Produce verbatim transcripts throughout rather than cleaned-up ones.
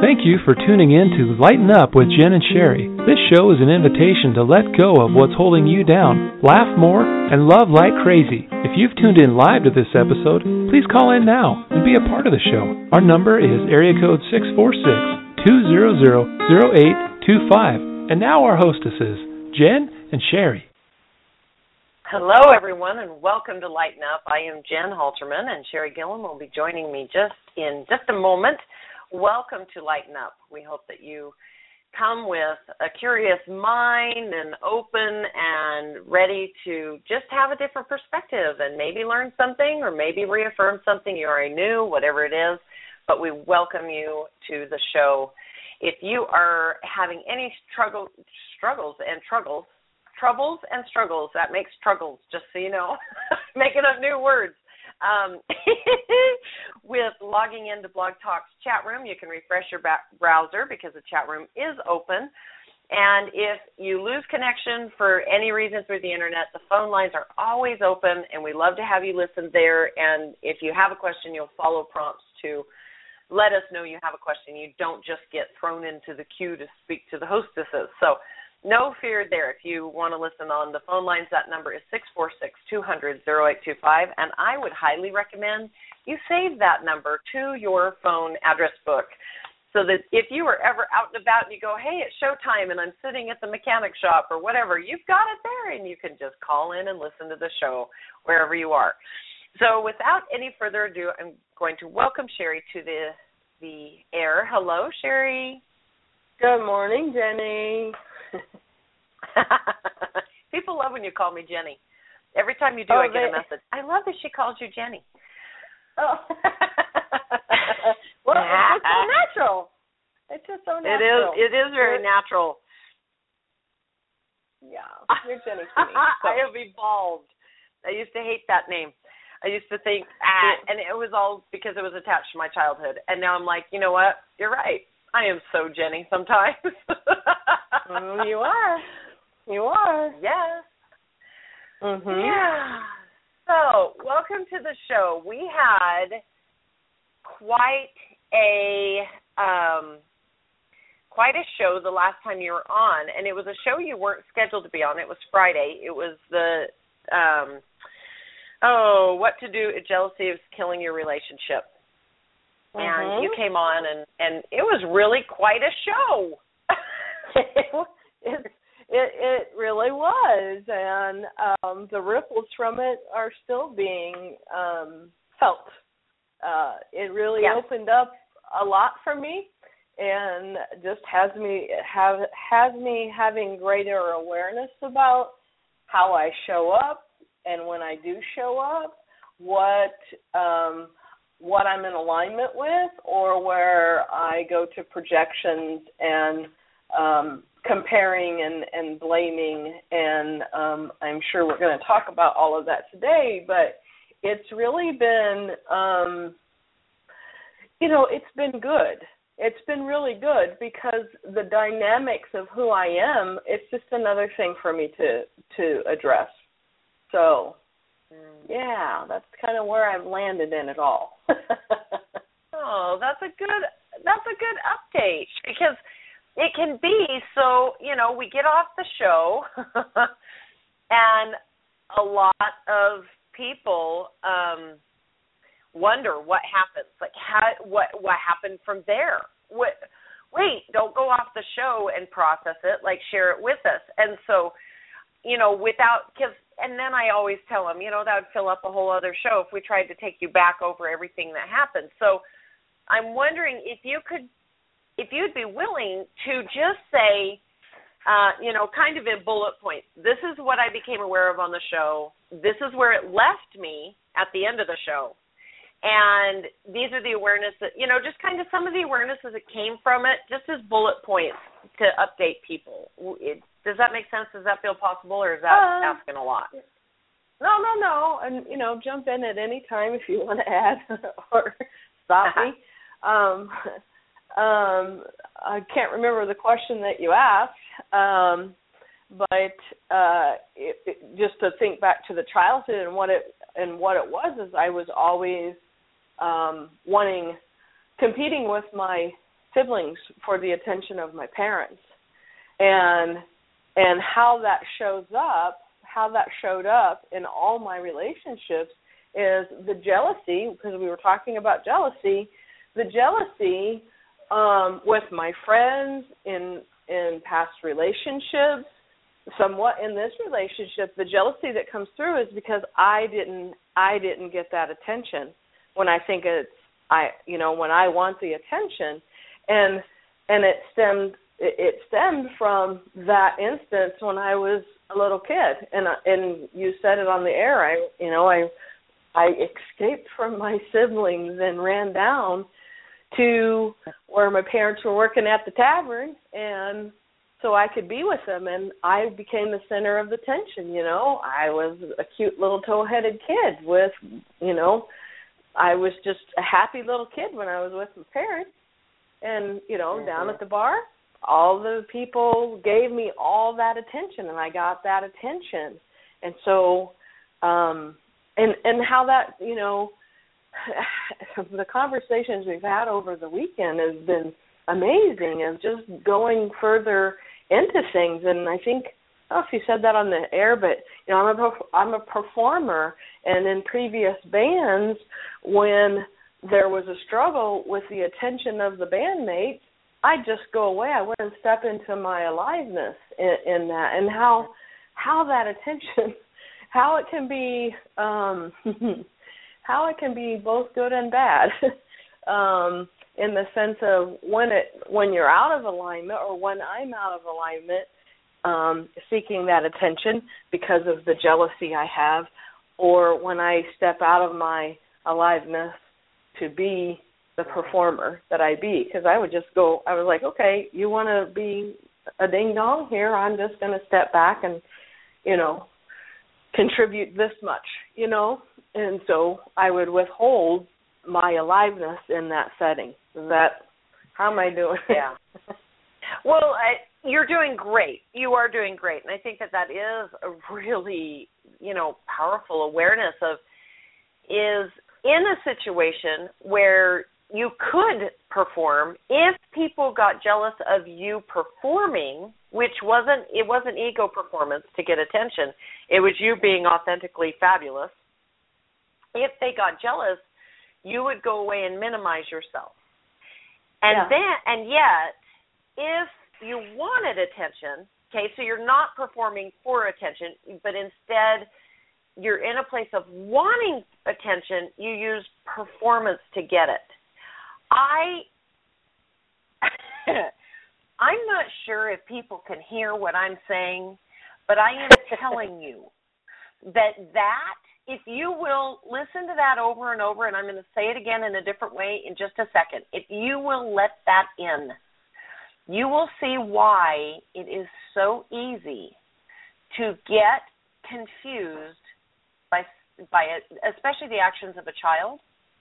Thank you for tuning in to Lighten Up with Jen and Sherry. This show is an invitation to let go of what's holding you down, laugh more, and love like crazy. If you've tuned in live to this episode, please call in now and be a part of the show. Our number is area code six four six, two zero zero, zero eight two five. And now our hostesses, Jen and Sherry. Hello, everyone, and welcome to Lighten Up. I am Jen Halterman, and Sherry Gillen will be joining me just in just a moment. Welcome to Lighten Up. We hope that you come with a curious mind and open and ready to just have a different perspective and maybe learn something or maybe reaffirm something you already knew, whatever it is. But we welcome you to the show. If you are having any struggle, struggles and struggles, troubles and struggles, that makes struggles, just so you know, making up new words. Um, with logging into Blog Talk's chat room, you can refresh your back browser because the chat room is open. And if you lose connection for any reason through the internet, the phone lines are always open, and we love to have you listen there. And if you have a question, you'll follow prompts to let us know you have a question. You don't just get thrown into the queue to speak to the hostesses. So no fear there. If you want to listen on the phone lines, that number is six four six, two hundred, zero eight two five, and I would highly recommend you save that number to your phone address book so that if you are ever out and about and you go, hey, it's showtime and I'm sitting at the mechanic shop or whatever, you've got it there and you can just call in and listen to the show wherever you are. So without any further ado, I'm going to welcome Sherry to the, the air. Hello, Sherry. Good morning, Jenny. People love when you call me Jenny. Every time you do, oh, I get they... a message. I love that she calls you Jenny. Oh. Well, it's just so natural. It's just so natural. It is. It is very natural. Yeah, you're Jenny to me. So. I have evolved. I used to hate that name. I used to think, ah, and it was all because it was attached to my childhood. And now I'm like, you know what? You're right. I am so Jenny sometimes. mm, you are. You are. Yes. Mm-hmm. Yeah. So, welcome to the show. We had quite a um, quite a show the last time you were on, and it was a show you weren't scheduled to be on. It was Friday. It was the um, oh, what to do if jealousy is killing your relationship. And mm-hmm. you came on, and, and it was really quite a show. it, it it really was, and um, the ripples from it are still being um, felt. Uh, it really yeah. opened up a lot for me, and just has me have has me having greater awareness about how I show up, and when I do show up, what. Um, what I'm in alignment with, or where I go to projections and um, comparing and, and blaming, and um, I'm sure we're going to talk about all of that today, but it's really been, um, you know, it's been good. It's been really good because the dynamics of who I am, it's just another thing for me to, to address. So... yeah, that's kind of where I've landed in it all. Oh, that's a good that's a good update because it can be so, you know, we get off the show and a lot of people um, wonder what happens, like how what what happened from there. What, wait, don't go off the show and process it, like share it with us. And so, you know, without because. And then I always tell them, you know, that would fill up a whole other show if we tried to take you back over everything that happened. So I'm wondering if you could, if you'd be willing to just say, uh, you know, kind of in bullet points, this is what I became aware of on the show. This is where it left me at the end of the show. And these are the awareness that, you know, just kind of some of the awarenesses that came from it, just as bullet points to update people. It, Does that make sense? Does that feel possible, or is that uh, asking a lot? No, no, no. And, you know, jump in at any time if you want to add or stop me. Um, um, I can't remember the question that you asked, um, but uh, it, it, just to think back to the childhood and what it and what it was is I was always um, wanting, competing with my siblings for the attention of my parents. And and how that shows up, how that showed up in all my relationships is the jealousy, because we were talking about jealousy, the jealousy um, with my friends in in past relationships, somewhat in this relationship, the jealousy that comes through is because I didn't I didn't get that attention when I think it's I you know when I want the attention, and and it stemmed it, it stemmed from that instance when I was a little kid, and and you said it on the air. I you know I I escaped from my siblings and ran down to where my parents were working at the tavern, and so I could be with them, and I became the center of the tension, you know. I was a cute little tow-headed kid with, you know, I was just a happy little kid when I was with my parents. And, you know, mm-hmm. down at the bar, all the people gave me all that attention, and I got that attention. And so, um, and and how that, you know, the conversations we've had over the weekend has been amazing, and just going further into things. And I think, I don't know if you said that on the air, but you know, I'm a I'm a performer, and in previous bands, when there was a struggle with the attention of the bandmates, I'd just go away. I wouldn't step into my aliveness in, in that, and how how that attention, how it can be, um, how it can be both good and bad. um, in the sense of when it when you're out of alignment, or when I'm out of alignment, um, seeking that attention because of the jealousy I have, or when I step out of my aliveness to be the performer that I be. Because I would just go, I was like, okay, you want to be a ding-dong here, I'm just going to step back and, you know, contribute this much, you know. And so I would withhold my aliveness in that setting. That, how am I doing? Yeah. Well, I, you're doing great. You are doing great. And I think that that is a really, you know, powerful awareness of, is in a situation where you could perform, if people got jealous of you performing, which wasn't, it wasn't ego performance to get attention, it was you being authentically fabulous. If they got jealous, you would go away and minimize yourself. And yeah. then, and yet, if you wanted attention, okay, so you're not performing for attention, but instead you're in a place of wanting attention, you use performance to get it. I, I'm not sure if people can hear what I'm saying, but I am telling you that that, if you will listen to that over and over, and I'm going to say it again in a different way in just a second, if you will let that in, you will see why it is so easy to get confused by, by especially the actions of a child,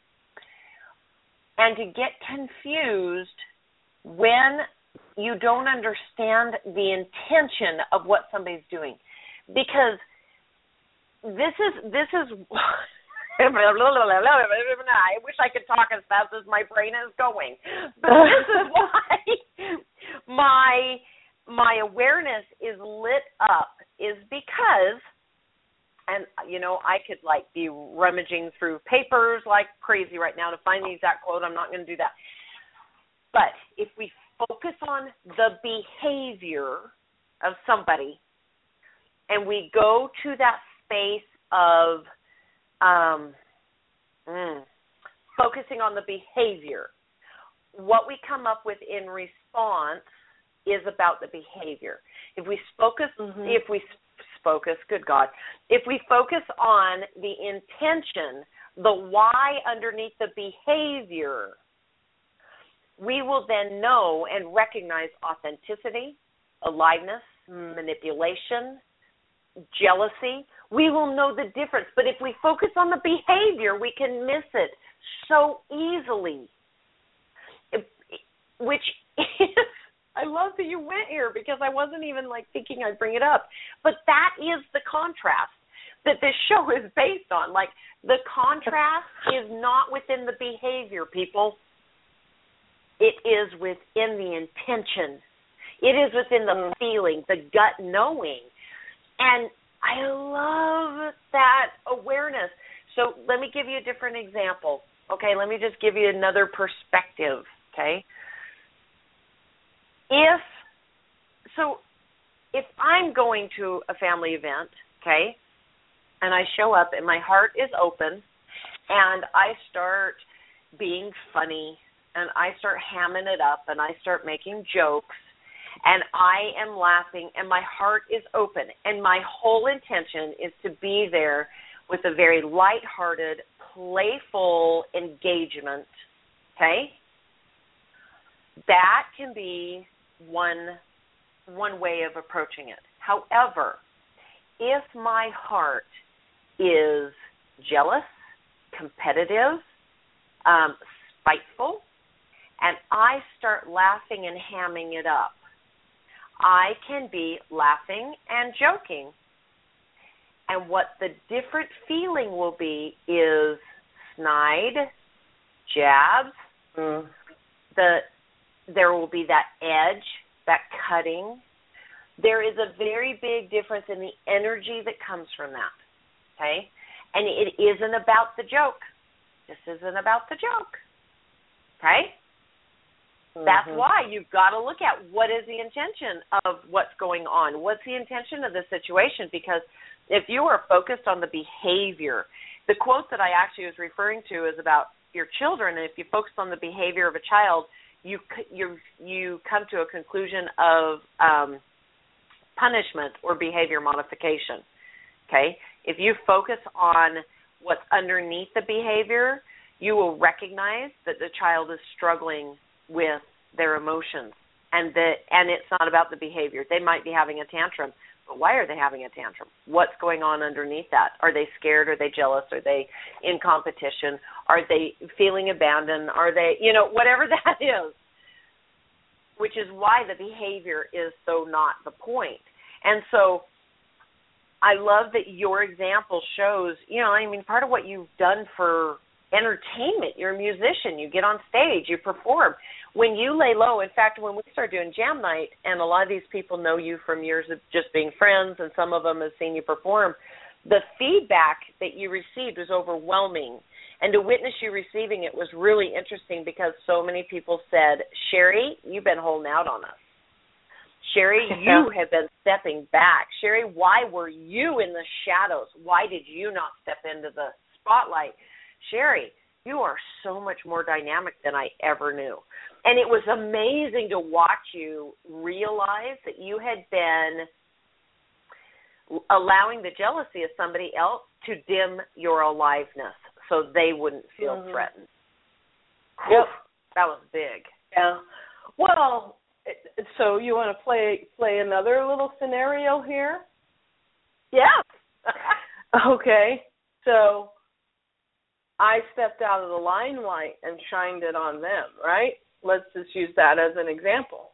and to get confused when you don't understand the intention of what somebody's doing. Because this is, this is, I wish I could talk as fast as my brain is going. But this is why my, my awareness is lit up, is because, and, you know, I could, like, be rummaging through papers like crazy right now to find the exact quote. I'm not going to do that. But if we focus on the behavior of somebody and we go to that space of um, mm, focusing on the behavior, what we come up with in response is about the behavior. If we focus, mm-hmm. if we focus, good God, if we focus on the intention, the why underneath the behavior, we will then know and recognize authenticity, aliveness, manipulation, jealousy. We will know the difference. But if we focus on the behavior, we can miss it so easily, it, which is, I love that you went here, because I wasn't even like thinking I'd bring it up. But that is the contrast that this show is based on. Like, the contrast is not within the behavior, people. It is within the intention. It is within the mm. feeling, the gut knowing. And I love that awareness. So let me give you a different example. Okay, let me just give you another perspective, okay? If, so if I'm going to a family event, okay, and I show up and my heart is open and I start being funny and I start hamming it up and I start making jokes and I am laughing and my heart is open and my whole intention is to be there with a very lighthearted, playful engagement, okay? That can be one one way of approaching it. However, if my heart is jealous, competitive, um, spiteful, and I start laughing and hamming it up, I can be laughing and joking. And what the different feeling will be is snide, jabs, mm. the there will be that edge, that cutting. There is a very big difference in the energy that comes from that, okay? And it isn't about the joke. This isn't about the joke, okay? Mm-hmm. That's why you've got to look at what is the intention of what's going on. What's the intention of the situation? Because if you are focused on the behavior, the quote that I actually was referring to is about your children, and if you focus on the behavior of a child, you you you come to a conclusion of um, punishment or behavior modification, okay? If you focus on what's underneath the behavior, you will recognize that the child is struggling with their emotions, and that and it's not about the behavior. They might be having a tantrum, but why are they having a tantrum? What's going on underneath that? Are they scared? Are they jealous? Are they in competition? Are they feeling abandoned? Are they, you know, whatever that is, which is why the behavior is so not the point. And so I love that your example shows, you know, I mean, part of what you've done for entertainment, you're a musician, you get on stage, you perform. When you lay low, in fact, when we started doing Jam Night, and a lot of these people know you from years of just being friends, and some of them have seen you perform, the feedback that you received was overwhelming. And to witness you receiving it was really interesting because so many people said, Sherry, you've been holding out on us. Sherry, you have been stepping back. Sherry, why were you in the shadows? Why did you not step into the spotlight? Sherry, you are so much more dynamic than I ever knew. And it was amazing to watch you realize that you had been allowing the jealousy of somebody else to dim your aliveness so they wouldn't feel mm-hmm. threatened. Yep. That was big. Yeah. Well, so you want to play play another little scenario here? Yeah. Okay. So I stepped out of the limelight and shined it on them, right? Let's just use that as an example.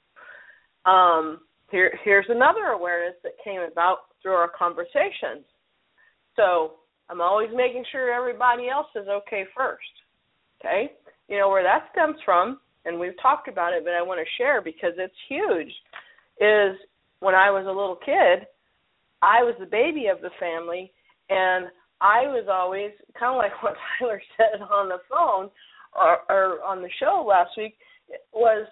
Um, here, here's another awareness that came about through our conversations. So I'm always making sure everybody else is okay first, okay? You know, where that stems from, and we've talked about it, but I want to share because it's huge, is when I was a little kid, I was the baby of the family, and I was always, kind of like what Tyler said on the phone or, or on the show last week, was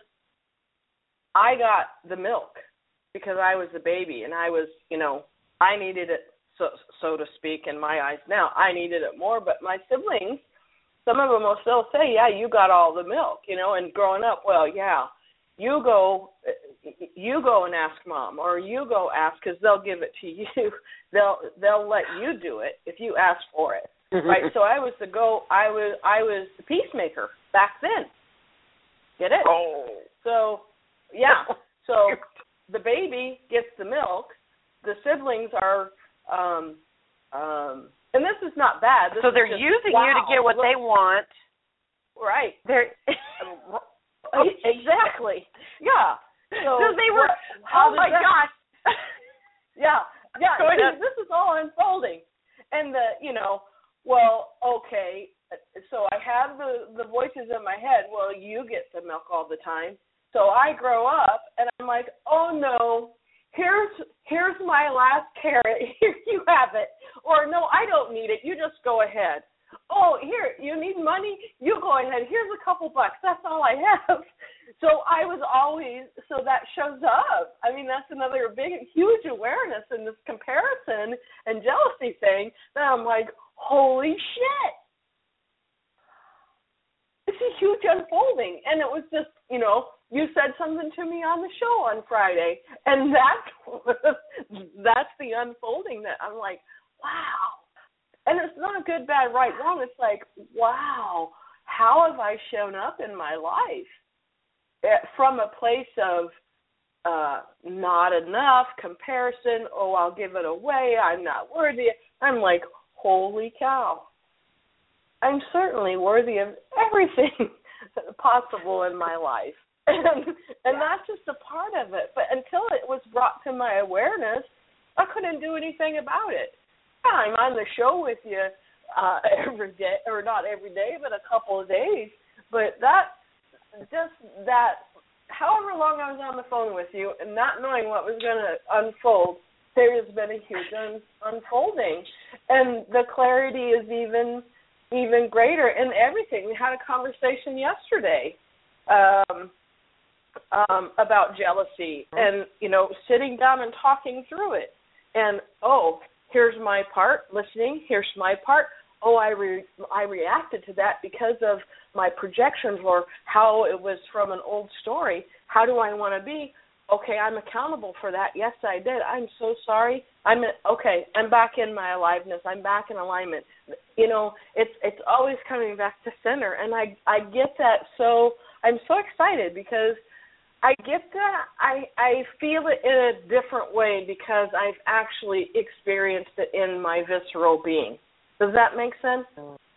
I got the milk because I was the baby, and I was, you know, I needed it, so, so to speak, in my eyes now. I needed it more, but my siblings, some of them will still say, yeah, you got all the milk, you know, and growing up, well, yeah, you go you go and ask mom, or you go ask, because they'll give it to you. They'll they'll let you do it if you ask for it, right? So I was the go. I was I was the peacemaker back then. Get it? Oh. So yeah. So the baby gets the milk. The siblings are, um, um, and this is not bad. This so they're just, using wow, you to get what look, they want. Right. They're exactly. Yeah. So they were. What, oh my that, gosh. Yeah. Yeah. Go ahead. This is all unfolding, and the you know, well, okay, so I have the, the voices in my head, well, you get the milk all the time. So I grow up, and I'm like, oh, no, here's here's my last carrot. Here, you have it. Or, no, I don't need it. You just go ahead. Oh, here, you need money? You go ahead. Here's a couple bucks. That's all I have. So I was always, so that shows up. I mean, that's another big, huge awareness in this comparison and jealousy thing that I'm like, holy shit. It's a huge unfolding. And it was just, you know, you said something to me on the show on Friday, and that was, that's the unfolding that I'm like, wow. And it's not good, bad, right, wrong. It's like, wow, how have I shown up in my life? From a place of uh, not enough, comparison, oh, I'll give it away, I'm not worthy. I'm like, holy cow. I'm certainly worthy of everything possible in my life. And, and that's just a part of it. But until it was brought to my awareness, I couldn't do anything about it. I'm on the show with you uh, every day, or not every day, but a couple of days. But that, just that, however long I was on the phone with you and not knowing what was going to unfold, there has been a huge un- unfolding. And the clarity is even even greater in everything. We had a conversation yesterday um, um, about jealousy and, you know, sitting down and talking through it. And, oh, here's my part, listening, here's my part. Oh, I re- I reacted to that because of my projections or how it was from an old story. How do I want to be? Okay, I'm accountable for that. Yes, I did. I'm so sorry. I'm okay. I'm back in my aliveness. I'm back in alignment. You know, it's it's always coming back to center, and I I get that. So I'm so excited because I get that. I I feel it in a different way because I've actually experienced it in my visceral being. Does that make sense?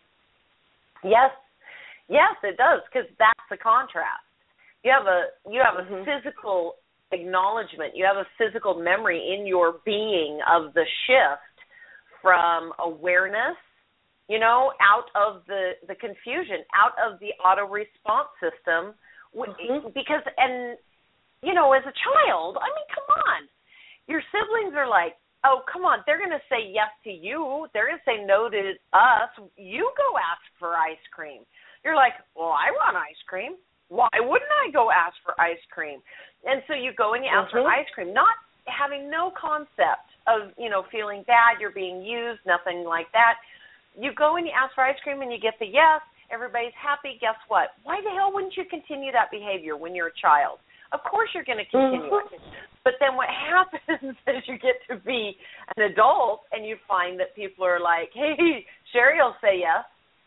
Yes, yes, it does, because that's the contrast. You have a you have a mm-hmm. physical acknowledgement. You have a physical memory in your being of the shift from awareness, you know, out of the the confusion, out of the auto response system, mm-hmm. because and you know, as a child, I mean, come on, your siblings are like, oh, come on, they're going to say yes to you. They're going to say no to us. You go ask for ice cream. You're like, well, I want ice cream. Why wouldn't I go ask for ice cream? And so you go and you ask mm-hmm. for ice cream, not having no concept of, you know, feeling bad, you're being used, nothing like that. You go and you ask for ice cream and you get the yes. Everybody's happy. Guess what? Why the hell wouldn't you continue that behavior when you're a child? Of course you're going to continue mm-hmm. it. But then what happens is you get to be an adult and you find that people are like, hey, Sherry will say yes.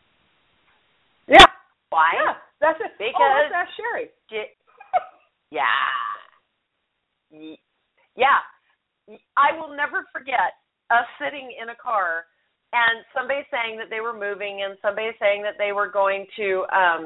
Yeah. Why? Yeah, that's it. Because oh, that's Sherry. Get, yeah. Yeah. I will never forget us sitting in a car and somebody saying that they were moving and somebody saying that they were going to um,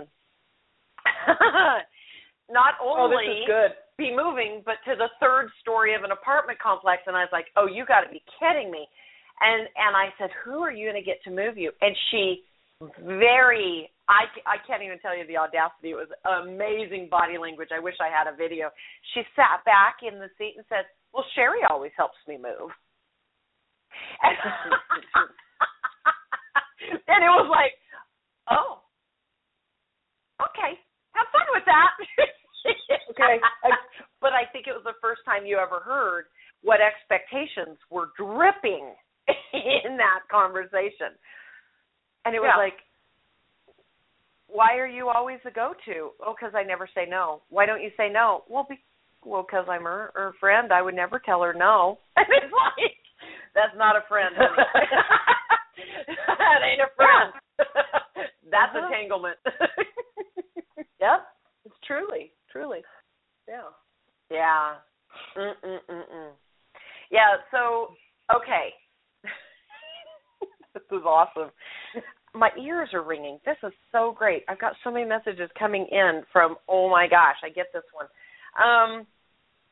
not only oh, this is good. be moving, but to the third story of an apartment complex. And I was like, oh, you got to be kidding me. And and I said, who are you going to get to move you? And she very, I, I can't even tell you the audacity. It was amazing body language. I wish I had a video. She sat back in the seat and said, well, Sherry always helps me move. And, and it was like, oh, okay, have fun with that. Okay. I, but I think it was the first time you ever heard what expectations were dripping in that conversation. And it was yeah. like, why are you always a go-to? Oh, because I never say no. Why don't you say no? Well, be, well, because I'm her, her friend. I would never tell her no. And it's like, that's not a friend, honey. That ain't a friend. That's uh-huh. entanglement. Yep. It's truly, truly. Yeah. Yeah. Mm-mm-mm-mm. Yeah, so, okay. This is awesome. My ears are ringing. This is so great. I've got so many messages coming in from, oh, my gosh, I get this one. Um,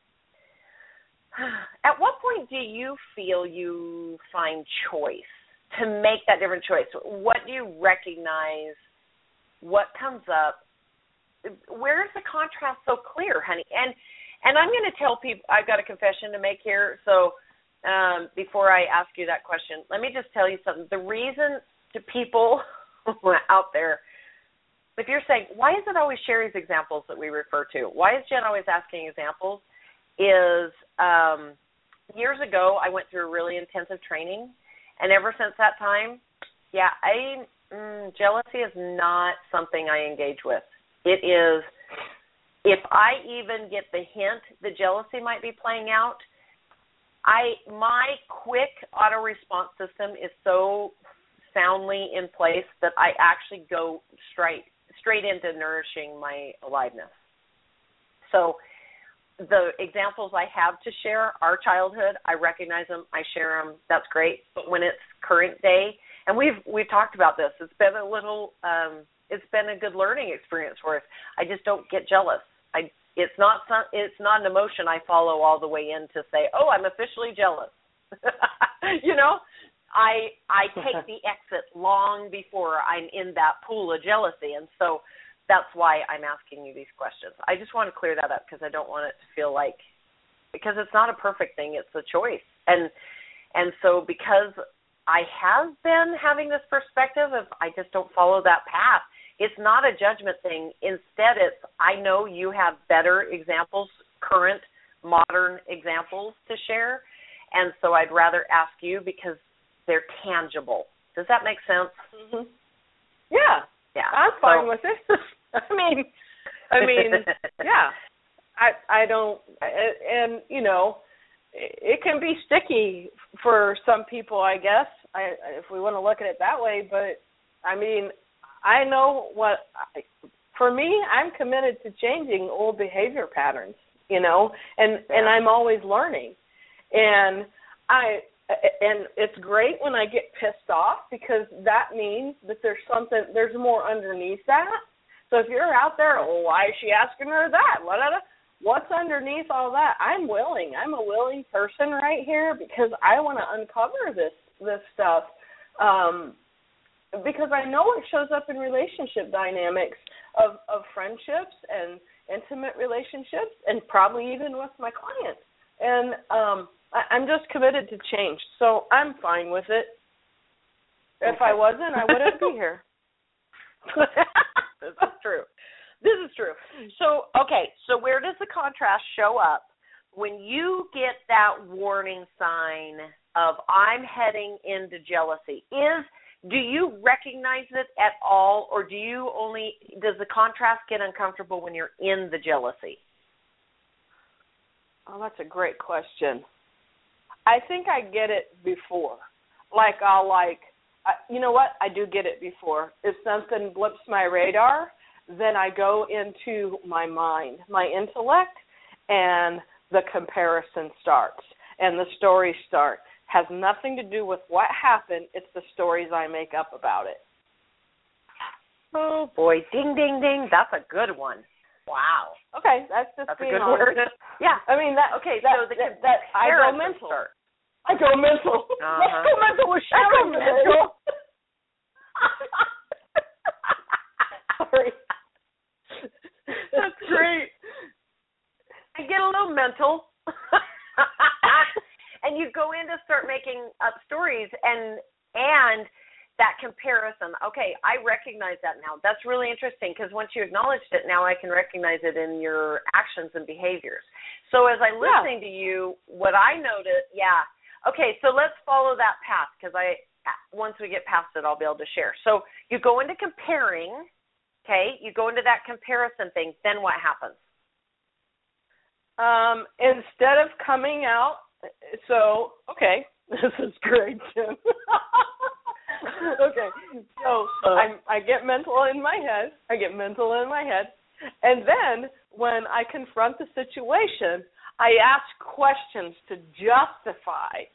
at what point do you feel you find choice to make that different choice? What do you recognize? What comes up? Where is the contrast so clear, honey? And and I'm going to tell people, I've got a confession to make here. So um, before I ask you that question, let me just tell you something. The reason to people out there, if you're saying, why is it always Sherry's examples that we refer to? Why is Jen always asking examples? Is um, years ago I went through a really intensive training, and ever since that time, yeah, I mm, jealousy is not something I engage with. It is, if I even get the hint that jealousy might be playing out, I my quick auto response system is so soundly in place that I actually go straight straight into nourishing my aliveness. So the examples I have to share are childhood. I recognize them. I share them. That's great. But when it's current day, and we've we've talked about this, it's been a little, um, it's been a good learning experience for us. I just don't get jealous. I it's not some, it's not an emotion I follow all the way in to say, oh, I'm officially jealous. You know, I I take the exit long before I'm in that pool of jealousy, and so that's why I'm asking you these questions. I just want to clear that up because I don't want it to feel like, because it's not a perfect thing, it's a choice. And and so because I have been having this perspective of I just don't follow that path, it's not a judgment thing. Instead, it's I know you have better examples, current, modern examples to share, and so I'd rather ask you because they're tangible. Does that make sense? Mm-hmm. Yeah. Yeah, I'm fine so, with it. I mean, I mean, yeah. I I don't, and you know, it can be sticky for some people, I guess, I, if we want to look at it that way. But I mean, I know what. I, for me, I'm committed to changing old behavior patterns. You know, and yeah. and I'm always learning, and I. And it's great when I get pissed off because that means that there's something, there's more underneath that. So if you're out there, oh, why is she asking her that? What's underneath all that? I'm willing. I'm a willing person right here because I want to uncover this this stuff um, because I know it shows up in relationship dynamics of, of friendships and intimate relationships and probably even with my clients. And um I'm just committed to change, so I'm fine with it. If okay. I wasn't, I wouldn't be here. This is true. This is true. So, okay, so where does the contrast show up when you get that warning sign of I'm heading into jealousy? Is do you recognize it at all, or do you only does the contrast get uncomfortable when you're in the jealousy? Oh, that's a great question. I think I get it before. Like I'll like, I, you know what? I do get it before. If something blips my radar, then I go into my mind, my intellect, and the comparison starts. And the stories start. Has nothing to do with what happened. It's the stories I make up about it. Oh, boy. Ding, ding, ding. That's a good one. Wow. Okay, that's just that's being a good honest. word. Yeah. I mean that. Okay. That, so the that, that I go mental. Start. I go mental. Uh-huh. Let's go mental with Sharon mental. Sorry. That's great. I get a little mental. And you go in to start making up stories and and that comparison. Okay, I recognize that now. That's really interesting because once you acknowledged it, now I can recognize it in your actions and behaviors. So as I'm listening yeah. to you, what I noticed, yeah, okay, so let's follow that path because I once we get past it, I'll be able to share. So you go into comparing, okay, you go into that comparison thing, then what happens? Um, instead of coming out, so, okay, this is great, Jim. Okay, so I'm, I get mental in my head. I get mental in my head. And then when I confront the situation, I ask questions to justify,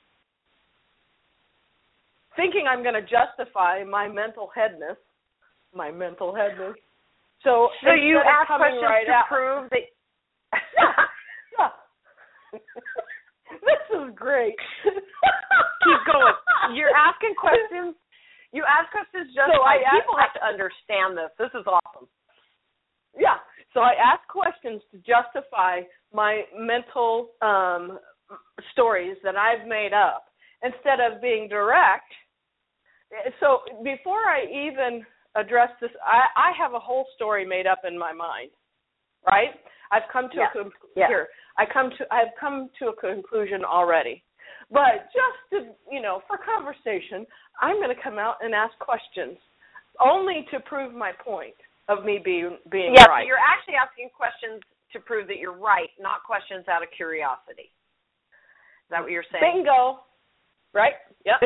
thinking I'm going to justify my mental headness, my mental headness. So, so you ask questions right to out, prove that. Yeah. Yeah. This is great. Keep going. You're asking questions. You ask questions just so like I people ask, have to understand this. This is awesome. Yeah. So I ask questions to justify my mental um, stories that I've made up instead of being direct. So before I even address this, I, I have a whole story made up in my mind, right? I've come to yeah. a yeah. here. I come to I've come to a conclusion already. But just to, you know, for conversation, I'm going to come out and ask questions only to prove my point of me being being yeah, right. So you're actually asking questions to prove that you're right, not questions out of curiosity. Is that what you're saying? Bingo. Right? Yep.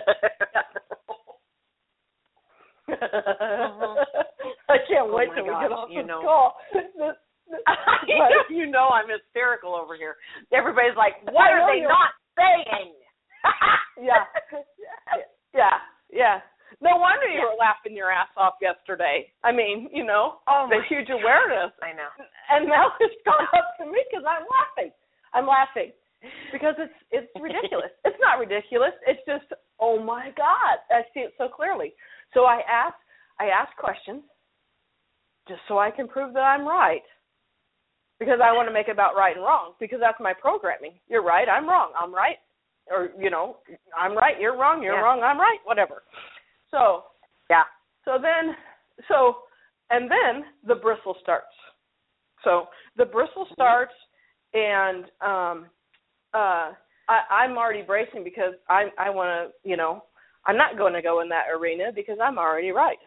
uh-huh. I can't oh wait till gosh, we get off you this know. call. you know I'm hysterical over here. Everybody's like, what are they not saying? yeah. Yeah. Yeah. No wonder you yeah. were laughing your ass off yesterday. I mean, you know, oh the huge awareness. I know. And now it's gone up to me because I'm laughing. I'm laughing because it's it's ridiculous. It's not ridiculous. It's just, oh my God, I see it so clearly. So I ask I ask questions just so I can prove that I'm right. Because I want to make it about right and wrong, because that's my programming. You're right, I'm wrong. I'm right. Or, you know, I'm right, you're wrong, you're yeah. wrong, I'm right, whatever. So, yeah. So then, so, and then the bristle starts. So the bristle starts, and um, uh, I, I'm already bracing because I, I want to, you know, I'm not going to go in that arena because I'm already right.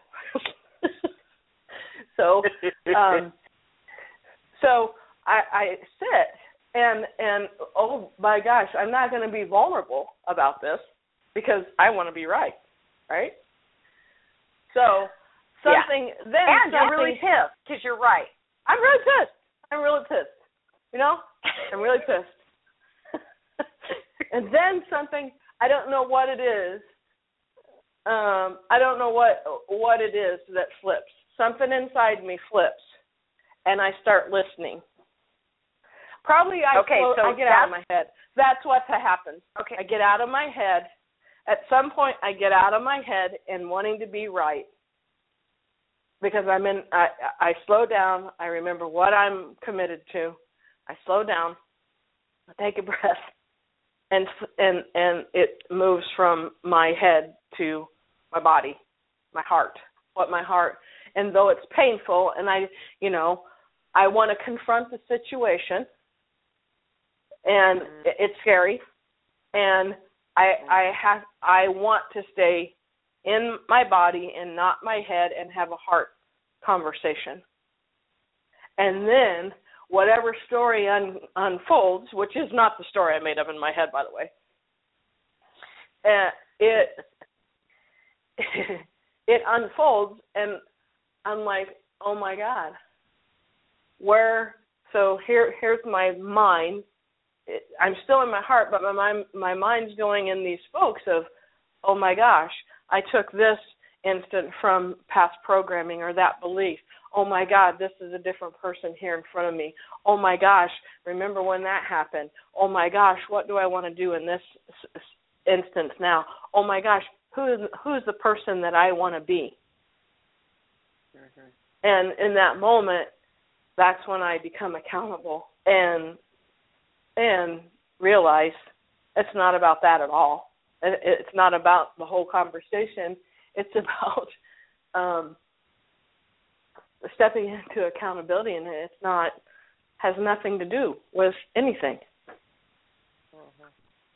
so, um, so I, I sit, and and oh my gosh, I'm not going to be vulnerable about this because I want to be right, right? So something yeah. then and something, you're really pissed because you're right. I'm really pissed. I'm really pissed. You know, I'm really pissed. And then something, I don't know what it is. Um, I don't know what what it is that flips. Something inside me flips, and I start listening. Probably I, okay, float, so I get out of my head. That's what happens. Okay. I get out of my head. At some point, I get out of my head and wanting to be right because I'm in. I, I slow down. I remember what I'm committed to. I slow down. I take a breath, and and and it moves from my head to my body, my heart. What my heart, and though it's painful, and I, you know, I want to confront the situation, and mm-hmm. it's scary, and I I have I want to stay in my body and not my head and have a heart conversation. And then whatever story un, unfolds, which is not the story I made up in my head, by the way, uh, it it unfolds, and I'm like, oh my God, where? So here here's my mind. It, I'm still in my heart, but my mind, my mind's going in these spokes of, oh my gosh, I took this instant from past programming or that belief. Oh my God, this is a different person here in front of me. Oh my gosh, remember when that happened? Oh my gosh, what do I want to do in this instance now? Oh my gosh, who is who's the person that I want to be? Mm-hmm. And in that moment, that's when I become accountable and and realize it's not about that at all. It's not about the whole conversation. It's about um, stepping into accountability, and it's not has nothing to do with anything. Mm-hmm.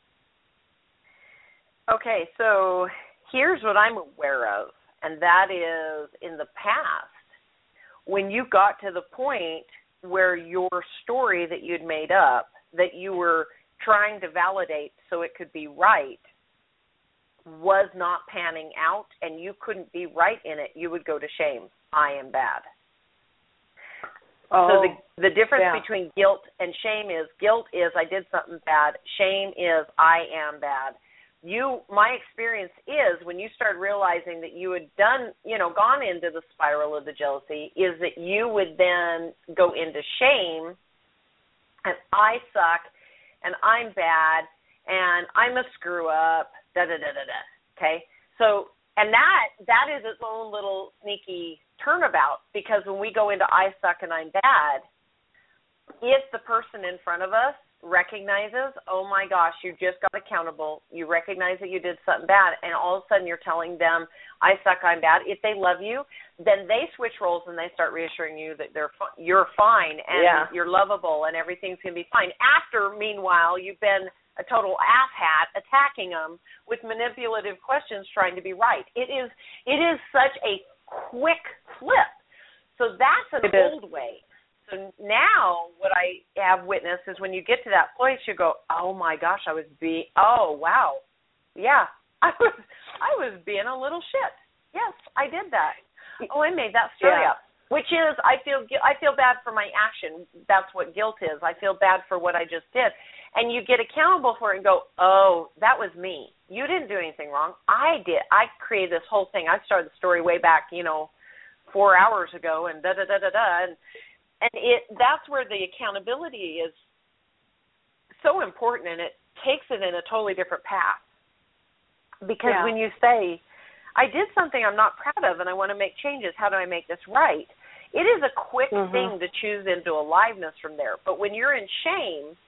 Okay, so here's what I'm aware of, and that is in the past, when you got to the point where your story that you'd made up, that you were trying to validate so it could be right, was not panning out and you couldn't be right in it, you would go to shame. I am bad. Oh, so the the difference yeah. between guilt and shame is guilt is I did something bad. Shame is I am bad. You, my experience is when you start realizing that you had done, you know, gone into the spiral of the jealousy, is that you would then go into shame and I suck and I'm bad and I'm a screw up, da da da da da. Okay, so and that that is its own little sneaky turnabout, because when we go into I suck and I'm bad, if the person in front of us recognizes, oh my gosh, you just got accountable, you recognize that you did something bad, and all of a sudden you're telling them, I suck, I'm bad. If they love you, then they switch roles and they start reassuring you that they're you're fine and yeah. you're lovable and everything's going to be fine. After, meanwhile, you've been a total asshat attacking them with manipulative questions trying to be right. It is it is such a quick flip. So that's an old way. So now what I have witnessed is when you get to that place, you go, oh, my gosh, I was being, oh, wow. Yeah, I was I was being a little shit. Yes, I did that. Oh, I made that story yeah. up, which is I feel I feel bad for my action. That's what guilt is. I feel bad for what I just did. And you get accountable for it and go, oh, that was me. You didn't do anything wrong. I did. I created this whole thing. I started the story way back, you know, four hours ago and da-da-da-da-da. And, and it that's where the accountability is so important, and it takes it in a totally different path. Because yeah. when you say, I did something I'm not proud of and I want to make changes, how do I make this right? It is a quick mm-hmm. thing to choose into aliveness from there. But when you're in shame,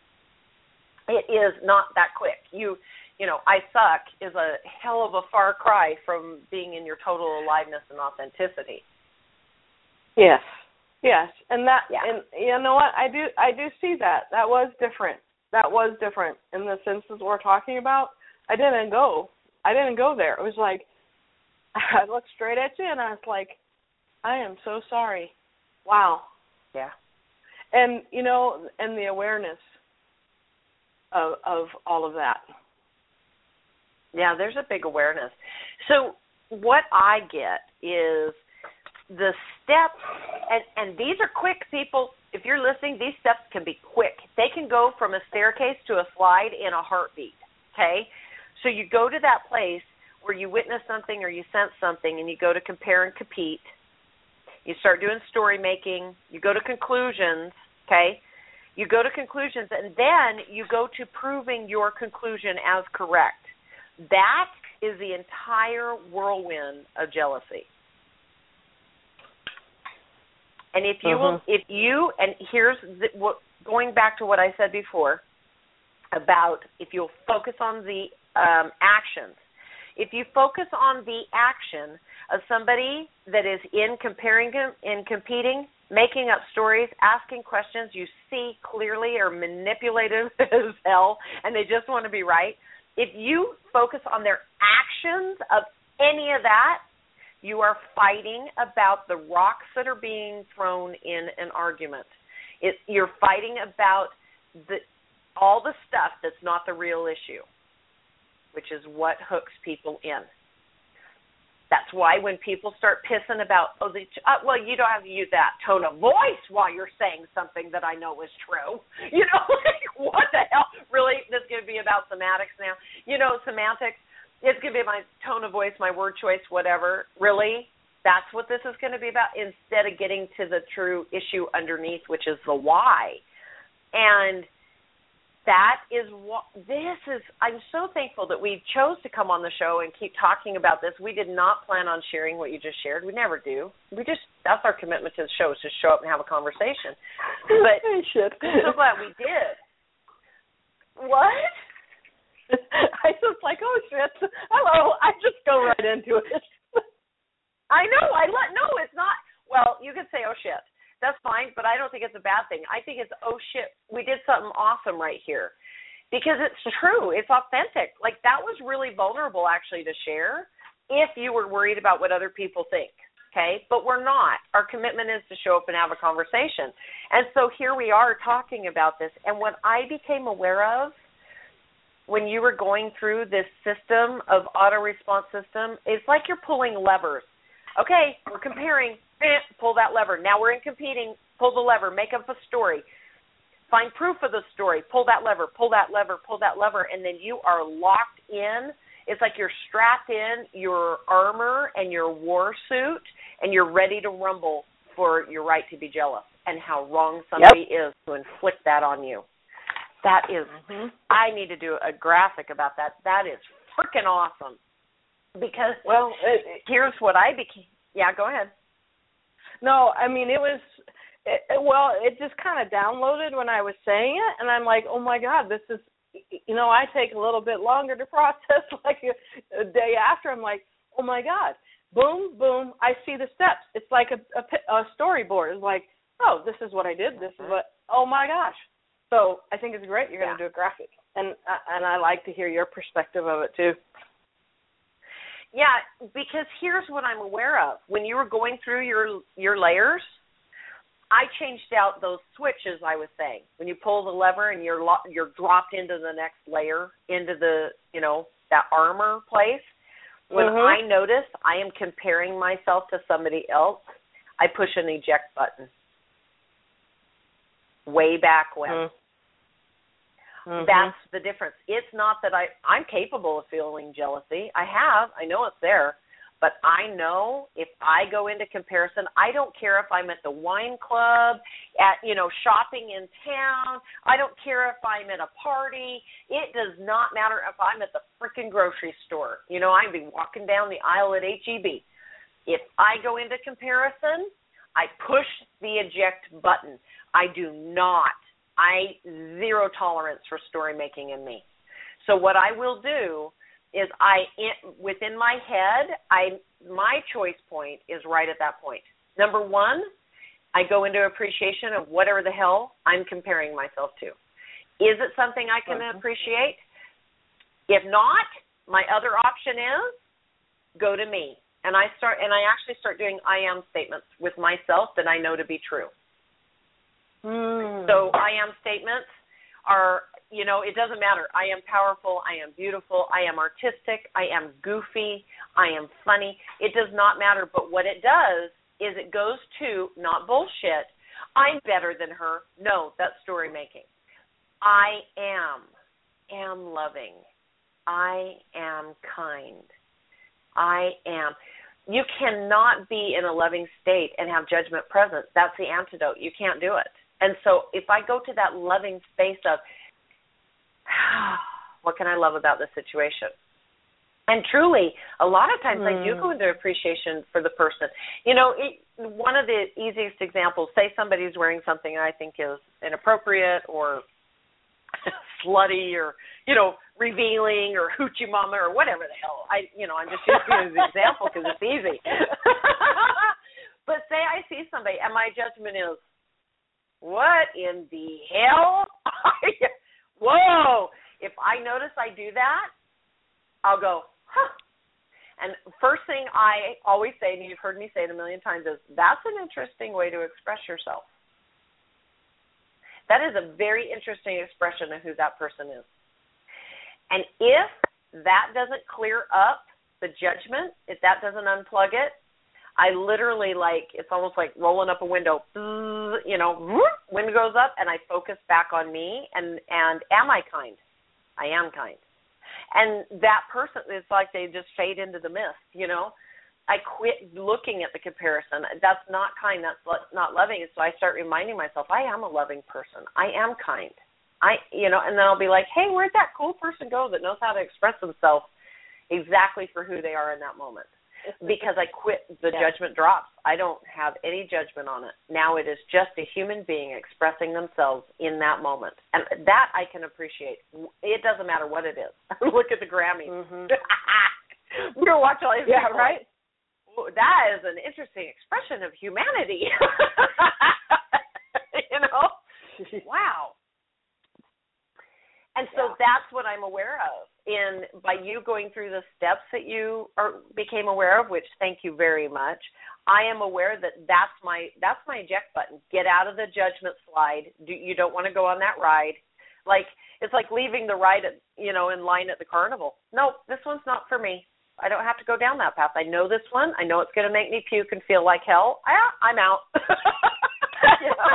it is not that quick. You you know, I suck is a hell of a far cry from being in your total aliveness and authenticity. Yes. Yes. And that yeah. and you know what? I do I do see that. That was different. That was different in the senses we're talking about. I didn't go. I didn't go there. It was like I looked straight at you and I was like, I am so sorry. Wow. Yeah. And you know, and the awareness of of all of that. Yeah, there's a big awareness. So what I get is the steps, and, and these are quick, people. If you're listening, these steps can be quick. They can go from a staircase to a slide in a heartbeat, okay? So you go to that place where you witness something or you sense something, and you go to compare and compete. You start doing story making. You go to conclusions, okay? You go to conclusions, and then you go to proving your conclusion as correct. That is the entire whirlwind of jealousy. And if you mm-hmm. will, if you, and here's the, what, going back to what I said before about if you'll focus on the um, actions. If you focus on the action of somebody that is in comparing, in competing, making up stories, asking questions you see clearly are manipulative as hell, and they just want to be right, if you focus on their actions of any of that, you are fighting about the rocks that are being thrown in an argument. It, you're fighting about the, all the stuff that's not the real issue, which is what hooks people in. That's why when people start pissing about, oh, the, uh, well, you don't have to use that tone of voice while you're saying something that I know is true. You know, like, what the hell? Really, this is going to be about semantics now? You know, semantics, it's going to be my tone of voice, my word choice, whatever. Really? That's what this is going to be about, instead of getting to the true issue underneath, which is the why. And that is what this is. I'm so thankful that we chose to come on the show and keep talking about this. We did not plan on sharing what you just shared. We never do. We just, that's our commitment to the show, is to show up and have a conversation. But I'm so glad we did. What? I was like, oh shit. Hello. I just go right into it. I know. I let no, it's not. Well, you could say, oh shit. That's fine, but I don't think it's a bad thing. I think it's, oh, shit, we did something awesome right here. Because it's true. It's authentic. Like, that was really vulnerable, actually, to share if you were worried about what other people think, okay? But we're not. Our commitment is to show up and have a conversation. And so here we are talking about this. And what I became aware of when you were going through this system of auto-response system, it's like you're pulling levers. Okay, we're comparing. Pull that lever. Now we're in competing. Pull the lever. Make up a story. Find proof of the story. Pull that lever. Pull that lever. Pull that lever. And then you are locked in. It's like you're strapped in your armor and your war suit, and you're ready to rumble for your right to be jealous and how wrong somebody yep. is to inflict that on you. That is, mm-hmm. I need to do a graphic about that. That is freaking awesome. Because, well, it, it, here's what I became. Yeah, go ahead. No, I mean, it was, it, it, well, it just kind of downloaded when I was saying it, and I'm like, oh, my God, this is, you know, I take a little bit longer to process, like a, a day after. I'm like, oh, my God. Boom, boom, I see the steps. It's like a, a, a storyboard. It's like, oh, this is what I did. This is what, oh, my gosh. So I think it's great you're going to yeah. do a graphic, and and I like to hear your perspective of it too. Yeah, because here's what I'm aware of. When you were going through your your layers, I changed out those switches I was saying. When you pull the lever and you're lo- you're dropped into the next layer, into the, you know, that armor place. When mm-hmm. I notice I am comparing myself to somebody else, I push an eject button. Way back when. Mm-hmm. Mm-hmm. That's the difference. It's not that I, I'm capable of feeling jealousy. I have. I know it's there. But I know if I go into comparison, I don't care if I'm at the wine club, at, you know, shopping in town. I don't care if I'm at a party. It does not matter if I'm at the freaking grocery store. You know, I'd be walking down the aisle at H E B. If I go into comparison, I push the eject button. I do not. I zero tolerance for story making in me. So what I will do is I, within my head, I my choice point is right at that point. Number one, I go into appreciation of whatever the hell I'm comparing myself to. Is it something I can mm-hmm. appreciate? If not, my other option is go to me. And I start, and I actually start doing I am statements with myself that I know to be true. Mm. So I am statements are, you know, it doesn't matter. I am powerful. I am beautiful. I am artistic. I am goofy. I am funny. It does not matter. But what it does is it goes to, not bullshit, I'm better than her. No, that's story making. I am, am loving. I am kind. I am. You cannot be in a loving state and have judgment present. That's the antidote. You can't do it. And so if I go to that loving space of, what can I love about this situation? And truly, a lot of times mm. I do go into appreciation for the person. You know, it, one of the easiest examples, say somebody's wearing something I think is inappropriate or slutty or, you know, revealing or hoochie mama or whatever the hell. I, you know, I'm just using it as an example because it's easy. But say I see somebody and my judgment is, what in the hell? Whoa. If I notice I do that, I'll go, huh. And first thing I always say, and you've heard me say it a million times, is that's an interesting way to express yourself. That is a very interesting expression of who that person is. And if that doesn't clear up the judgment, if that doesn't unplug it, I literally, like, it's almost like rolling up a window, you know, window goes up, and I focus back on me, and, and am I kind? I am kind. And that person, it's like they just fade into the mist, you know. I quit looking at the comparison. That's not kind. That's not loving. So I start reminding myself, I am a loving person. I am kind. I, you know, and then I'll be like, hey, where'd that cool person go that knows how to express themselves exactly for who they are in that moment? Because I quit, the yeah. judgment drops. I don't have any judgment on it. Now it is just a human being expressing themselves in that moment. And that I can appreciate. It doesn't matter what it is. Look at the Grammys. Mm-hmm. We were watching all these Yeah, people. right? That is an interesting expression of humanity. You know? Wow. And so yeah. that's what I'm aware of. In by you going through the steps that you are, became aware of, which thank you very much, I am aware that that's my that's my eject button. Get out of the judgment slide. Do, you don't want to go on that ride. Like it's like leaving the ride at, you know, in line at the carnival. Nope, this one's not for me. I don't have to go down that path. I know this one. I know it's going to make me puke and feel like hell. I, I'm out. You know?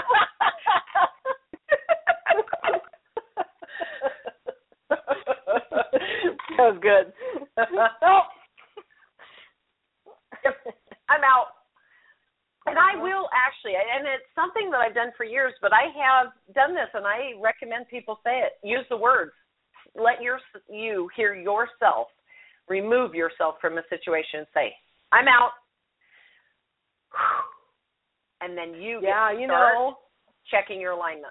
That was good. I'm out. And I I will actually, and it's something that I've done for years, but I have done this, and I recommend people say it. Use the words. Let your you hear yourself. Remove yourself from a situation and say, I'm out. And then you yeah, get you start know, checking your alignment.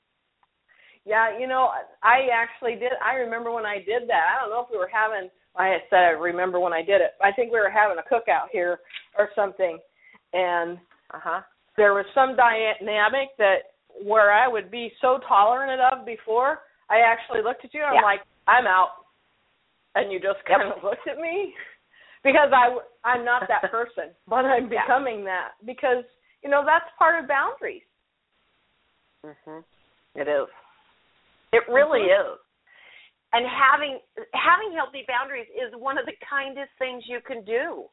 Yeah, you know, I actually did. I remember when I did that. I don't know if we were having, I said I remember when I did it. I think we were having a cookout here or something. And uh-huh. there was some dynamic that where I would be so tolerant of before, I actually looked at you and I'm yeah. like, I'm out. And you just kind yep. of looked at me because I, I'm not that person, but I'm becoming yeah. that because, you know, that's part of boundaries. Mm-hmm. It is. It really mm-hmm. is. And having having healthy boundaries is one of the kindest things you can do.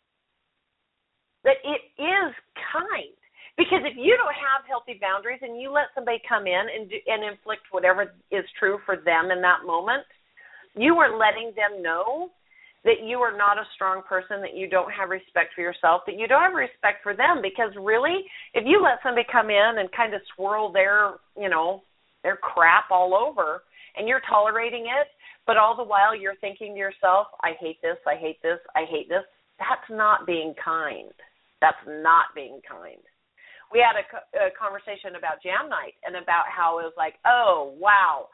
That it is kind. Because if you don't have healthy boundaries and you let somebody come in and do, and inflict whatever is true for them in that moment, you are letting them know that you are not a strong person, that you don't have respect for yourself, that you don't have respect for them. Because really, if you let somebody come in and kind of swirl their, you know, their crap all over and you're tolerating it, but all the while you're thinking to yourself, I hate this, I hate this, I hate this, that's not being kind. That's not being kind. We had a, a conversation about Jam Night and about how it was like, oh, wow,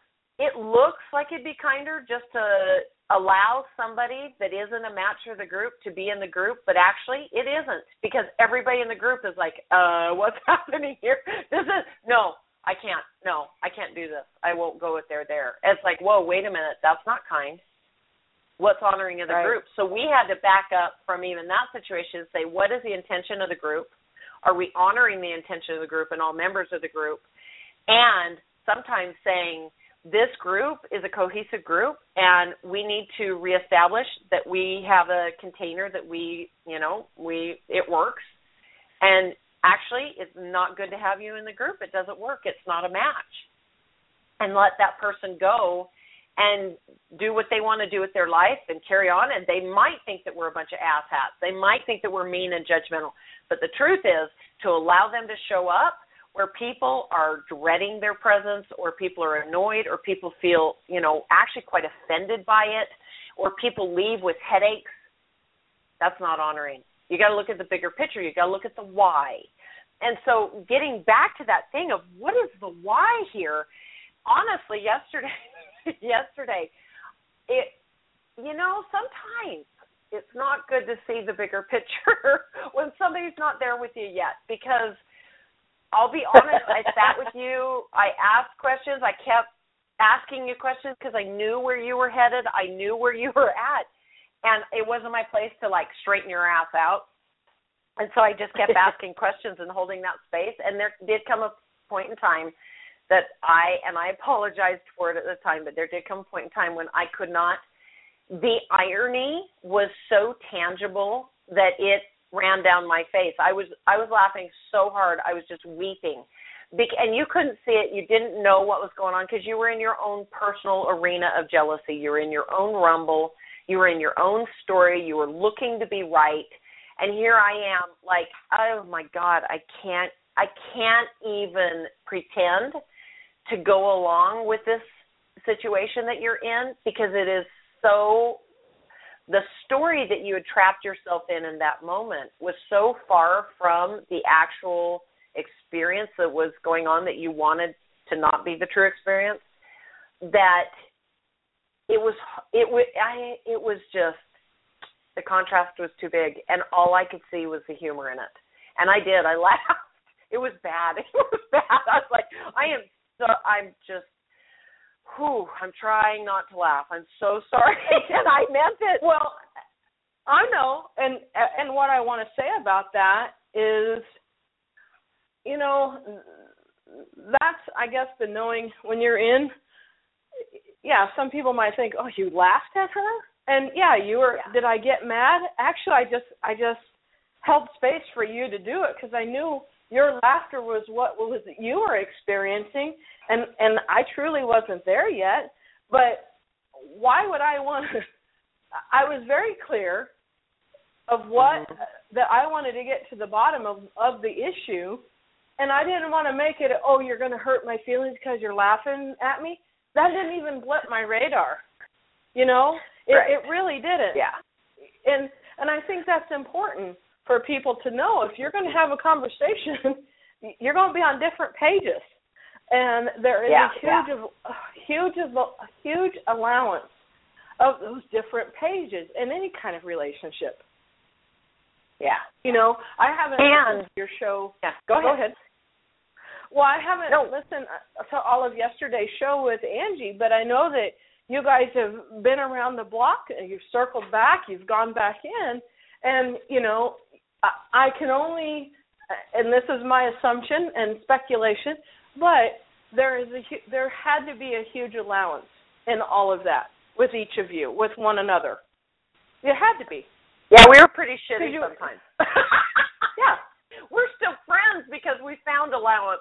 it looks like it'd be kinder just to allow somebody that isn't a match for the group to be in the group, but actually it isn't, because everybody in the group is like, uh, what's happening here? This is, no, I can't, no, I can't do this. I won't go with their there. It's like, whoa, wait a minute, that's not kind. What's honoring of the right. group? So we had to back up from even that situation and say, what is the intention of the group? Are we honoring the intention of the group and all members of the group? And sometimes saying, this group is a cohesive group, and we need to reestablish that we have a container that we, you know, we it works. And actually, it's not good to have you in the group. It doesn't work. It's not a match. And let that person go and do what they want to do with their life and carry on. And they might think that we're a bunch of asshats. They might think that we're mean and judgmental. But the truth is, to allow them to show up where people are dreading their presence, or people are annoyed, or people feel, you know, actually quite offended by it, or people leave with headaches, that's not honoring. You got to look at the bigger picture. You got to look at the why. And so getting back to that thing of what is the why here, honestly, yesterday, yesterday, it, you know, sometimes it's not good to see the bigger picture when somebody's not there with you yet, because I'll be honest, I sat with you, I asked questions, I kept asking you questions because I knew where you were headed, I knew where you were at, and it wasn't my place to, like, straighten your ass out. And so I just kept asking questions and holding that space, and there did come a point in time that I, and I apologized for it at the time, but there did come a point in time when I could not, the irony was so tangible that it ran down my face. I was I was laughing so hard, I was just weeping. Be- and you couldn't see it. You didn't know what was going on because you were in your own personal arena of jealousy. You were in your own rumble. You were in your own story. You were looking to be right. And here I am, like, oh, my God, I can't, I can't even pretend to go along with this situation that you're in, because it is so, the story that you had trapped yourself in in that moment was so far from the actual experience that was going on that you wanted to not be the true experience, that it was, it was, I, it was just, the contrast was too big, and all I could see was the humor in it. And I did, I laughed. It was bad. It was bad. I was like, I am so, I'm just, whew, I'm trying not to laugh. I'm so sorry, and I meant it. Well, I know, and and what I want to say about that is, you know, that's, I guess, the knowing when you're in, yeah, some people might think, oh, you laughed at her? And, yeah, you were, yeah. Did I get mad? Actually, I just, I just held space for you to do it because I knew your laughter was what was you were experiencing, and, and I truly wasn't there yet. But why would I want to? I was very clear of what mm-hmm. that I wanted to get to the bottom of, of the issue, and I didn't want to make it, oh, you're going to hurt my feelings because you're laughing at me. That didn't even blip my radar, you know? It, right. it really didn't. Yeah. And and I think that's important for people to know. If you're going to have a conversation, you're going to be on different pages. And there is yeah, a huge, yeah. a huge, a huge allowance of those different pages in any kind of relationship. Yeah. You know, I haven't and, listened to your show. Yeah, go, go ahead. ahead. Well, I haven't no. listened to all of yesterday's show with Angie, but I know that you guys have been around the block, and you've circled back, you've gone back in, and, you know, I, I can only, and this is my assumption and speculation, but there is a there had to be a huge allowance in all of that with each of you, with one another. It had to be. Yeah, we were pretty shitty you, sometimes. Yeah. We're still friends because we found allowance.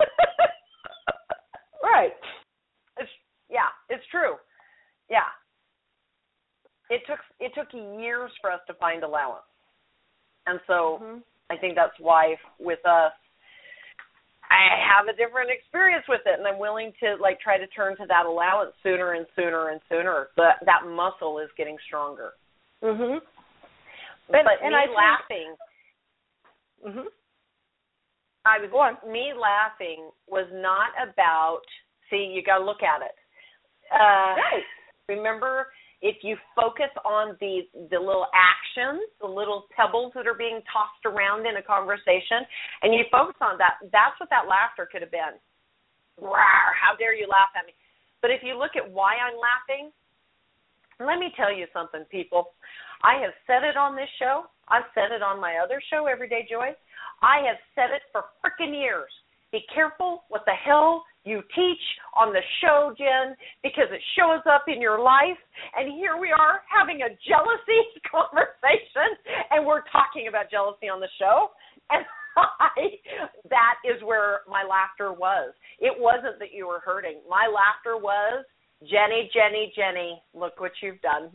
Right. It's, yeah, it's true. Yeah. It took it took years for us to find allowance. And so mm-hmm. I think that's why with us, I have a different experience with it, and I'm willing to, like, try to turn to that allowance sooner and sooner and sooner. But that muscle is getting stronger. Mm-hmm. But, and, but and me I laughing, think, mm-hmm. I was me laughing was not about. See, you got to look at it. Uh, right. Remember, if you focus on the the little actions, the little pebbles that are being tossed around in a conversation, and you focus on that, that's what that laughter could have been. Rawr, how dare you laugh at me? But if you look at why I'm laughing, let me tell you something, people. I have said it on this show. I've said it on my other show, Everyday Joy. I have said it for frickin' years. Be careful what the hell you teach on the show, Jen, because it shows up in your life. And here we are having a jealousy conversation, and we're talking about jealousy on the show. And I, that is where my laughter was. It wasn't that you were hurting. My laughter was, Jenny, Jenny, Jenny, look what you've done.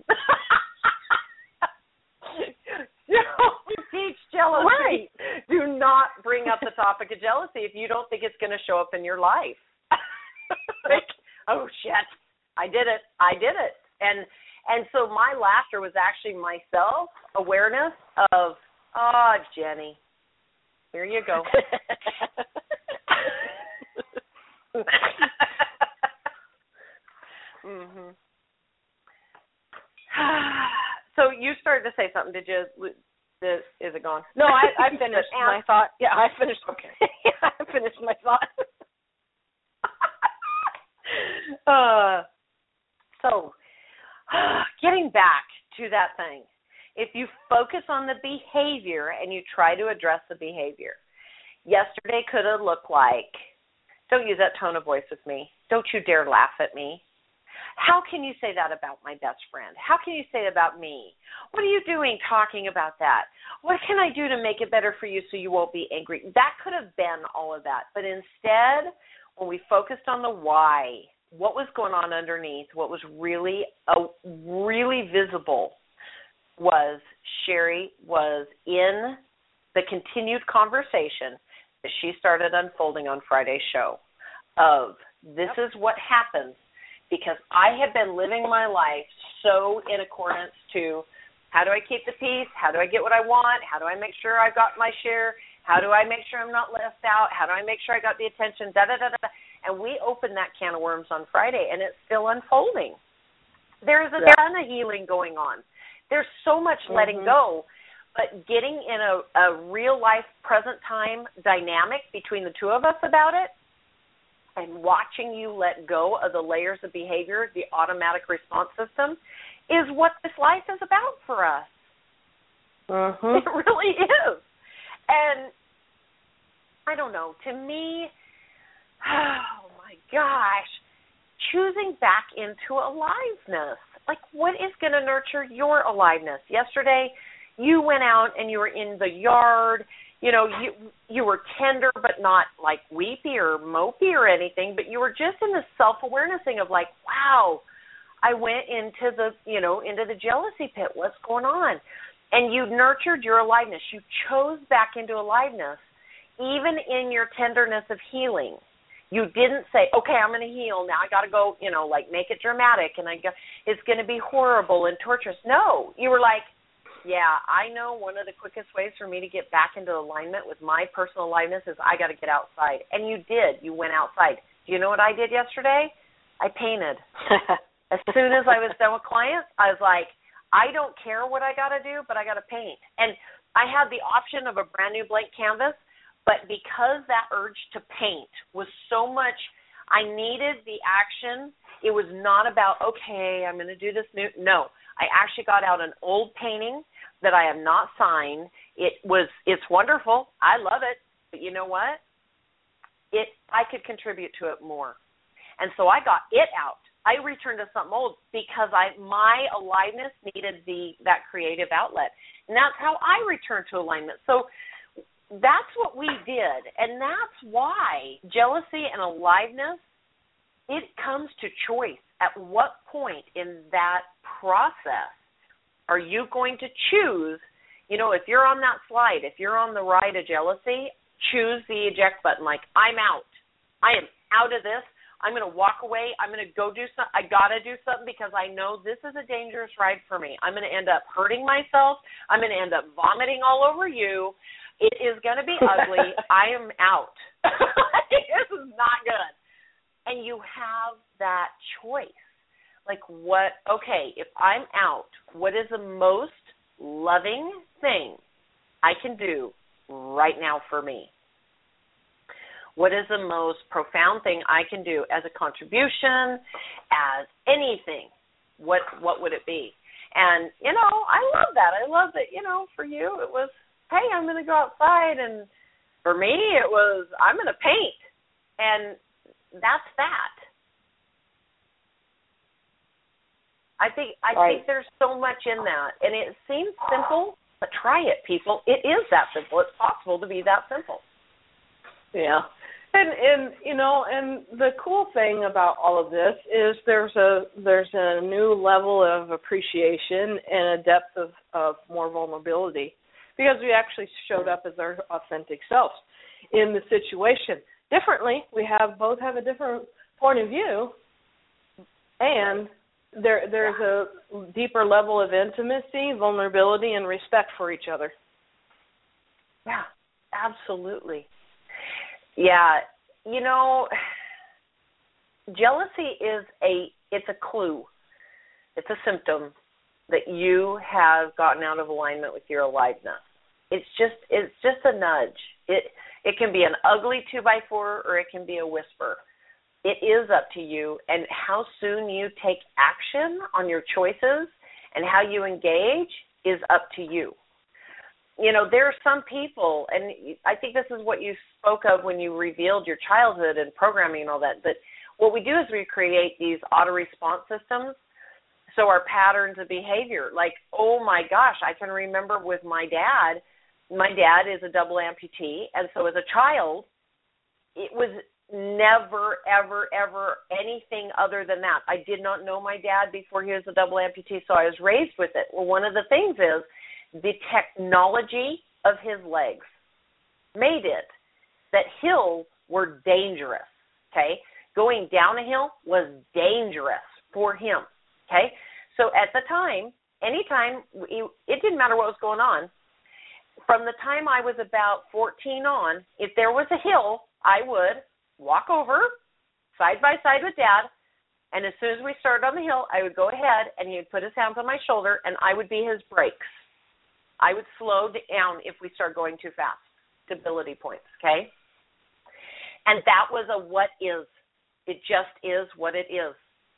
Don't teach jealousy. Right. Do not bring up the topic of jealousy if you don't think it's going to show up in your life. Like, oh, shit, I did it. I did it. And and so my laughter was actually my self-awareness of, oh, Jenny, here you go. mm-hmm. So you started to say something. Did you? Is, is it gone? No, I, I finished my thought. Yeah, I finished. Okay. I finished my thought. uh, so, getting back to that thing, if you focus on the behavior and you try to address the behavior, yesterday could have looked like, don't use that tone of voice with me. Don't you dare laugh at me. How can you say that about my best friend? How can you say it about me? What are you doing talking about that? What can I do to make it better for you so you won't be angry? That could have been all of that. But instead, when we focused on the why, what was going on underneath, what was really, uh, really visible was Sherry was in the continued conversation that she started unfolding on Friday's show of this yep. is what happens. Because I have been living my life so in accordance to how do I keep the peace? How do I get what I want? How do I make sure I've got my share? How do I make sure I'm not left out? How do I make sure I got the attention? Da, da, da, da. And we opened that can of worms on Friday, and it's still unfolding. There's a yeah. ton of healing going on. There's so much mm-hmm. letting go, but getting in a, a real-life, present-time dynamic between the two of us about it, and watching you let go of the layers of behavior, the automatic response system, is what this life is about for us. Uh-huh. It really is. And I don't know, to me, oh my gosh, choosing back into aliveness. Like, what is going to nurture your aliveness? Yesterday, you went out and you were in the yard. You know, you you were tender but not like weepy or mopey or anything, but you were just in the self-awareness thing of like, wow, I went into the, you know, into the jealousy pit. What's going on? And you nurtured your aliveness. You chose back into aliveness, even in your tenderness of healing. You didn't say, okay, I'm going to heal. Now I got to go, you know, like make it dramatic and I go, it's going to be horrible and torturous. No, you were like, yeah, I know one of the quickest ways for me to get back into alignment with my personal aliveness is I got to get outside. And you did. You went outside. Do you know what I did yesterday? I painted. As soon as I was done with clients, I was like, I don't care what I got to do, but I got to paint. And I had the option of a brand new blank canvas, but because that urge to paint was so much, I needed the action. It was not about, okay, I'm going to do this new. No, I actually got out an old painting that I have not signed. It was, it's wonderful. I love it. But you know what? It, I could contribute to it more. And so I got it out. I returned to something old because I my aliveness needed the that creative outlet. And that's how I returned to alignment. So that's what we did. And that's why jealousy and aliveness, it comes to choice. At what point in that process are you going to choose, you know, if you're on that slide, if you're on the ride of jealousy, choose the eject button. Like, I'm out. I am out of this. I'm going to walk away. I'm going to go do something. I got to do something because I know this is a dangerous ride for me. I'm going to end up hurting myself. I'm going to end up vomiting all over you. It is going to be ugly. I am out. This is not good. And you have that choice. Like what, okay, if I'm out, what is the most loving thing I can do right now for me? What is the most profound thing I can do as a contribution, as anything? What what would it be? And, you know, I love that. I love that, you know, for you it was, hey, I'm going to go outside. And for me it was, I'm going to paint. And that's that. I think I right. think there's so much in that. And it seems simple, but try it, people. It is that simple. It's possible to be that simple. Yeah. And, and you know, and the cool thing about all of this is there's a there's a new level of appreciation and a depth of, of more vulnerability because we actually showed up as our authentic selves in the situation. Differently, we have both have a different point of view, and there there's a deeper level of intimacy, vulnerability, and respect for each other. Yeah, absolutely. Yeah, you know, jealousy is a, it's a clue. It's a symptom that you have gotten out of alignment with your aliveness. It's just, it's just a nudge. It, it can be an ugly two by four or it can be a whisper. It is up to you, and how soon you take action on your choices and how you engage is up to you. You know, there are some people, and I think this is what you spoke of when you revealed your childhood and programming and all that, that what we do is we create these auto-response systems, so our patterns of behavior. Like, oh, my gosh, I can remember with my dad, my dad is a double amputee, and so as a child, it was never, ever, ever anything other than that. I did not know my dad before he was a double amputee, so I was raised with it. Well, one of the things is, the technology of his legs made it that hills were dangerous, okay? Going down a hill was dangerous for him, okay? So at the time, anytime, it didn't matter what was going on. From the time I was about fourteen on, if there was a hill, I would walk over side by side with Dad, and as soon as we started on the hill, I would go ahead, and he would put his hands on my shoulder, and I would be his brakes. I would slow down if we start going too fast, stability points, okay? And that was a what is. It just is what it is.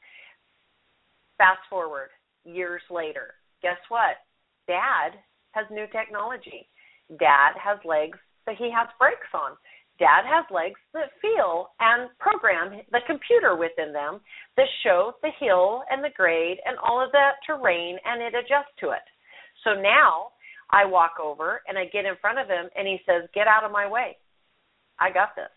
Fast forward, years later, guess what? Dad has new technology. Dad has legs that he has brakes on. Dad has legs that feel and program the computer within them that show the hill and the grade and all of that terrain, and it adjusts to it. So now I walk over and I get in front of him and he says, get out of my way. I got this.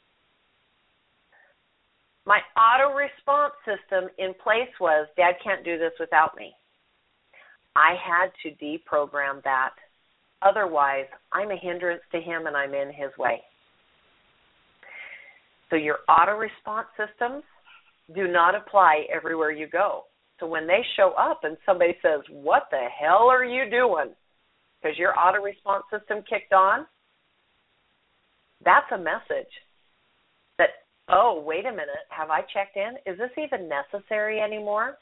My auto response system in place was, Dad can't do this without me. I had to deprogram that. Otherwise, I'm a hindrance to him and I'm in his way. So your auto-response systems do not apply everywhere you go. So when they show up and somebody says, what the hell are you doing? Because your auto-response system kicked on, that's a message that, oh, wait a minute, have I checked in? Is this even necessary anymore?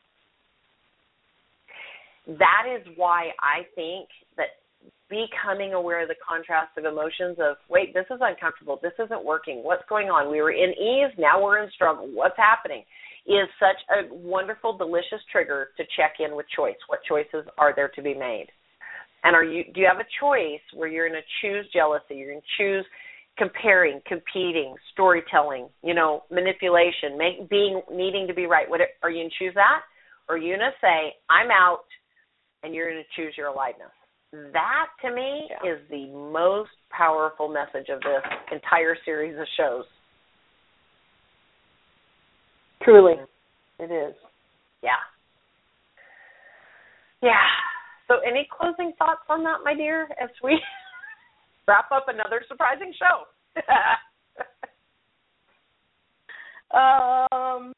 That is why I think that becoming aware of the contrast of emotions of, wait, this is uncomfortable, this isn't working, what's going on? We were in ease, now we're in struggle, what's happening? Is such a wonderful, delicious trigger to check in with choice. What choices are there to be made? And are you? Do you have a choice where you're going to choose jealousy, you're going to choose comparing, competing, storytelling, you know, manipulation, make, being, needing to be right? What, are you going to choose that? Or are you going to say, I'm out, and you're going to choose your aliveness? That, to me, yeah. is the most powerful message of this entire series of shows. Truly, it is. Yeah. Yeah. So any closing thoughts on that, my dear, as we wrap up another surprising show? um,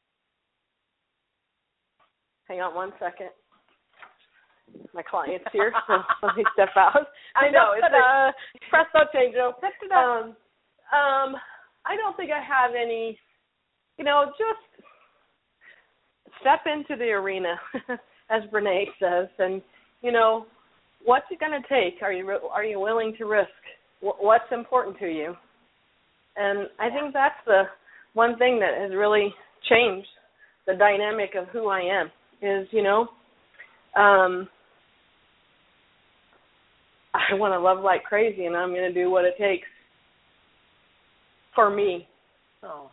hang on one second. My client's here, so let me step out. I know. It's uh, presto changeo. Um, um, I don't think I have any, you know, just step into the arena, as Brene says, and, you know, what's it going to take? Are you are you willing to risk? What's important to you? And I think that's the one thing that has really changed the dynamic of who I am is, you know, um, I want to love like crazy, and I'm going to do what it takes for me. Oh.